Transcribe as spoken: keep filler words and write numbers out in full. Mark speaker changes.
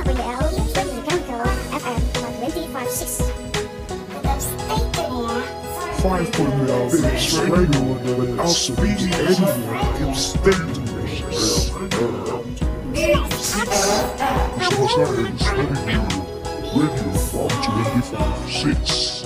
Speaker 1: W L twenty Chemical F M twenty-five six.
Speaker 2: Five point L Bits Radio without speaking anywhere can stay to me. So what's that? Radio from twenty-five six.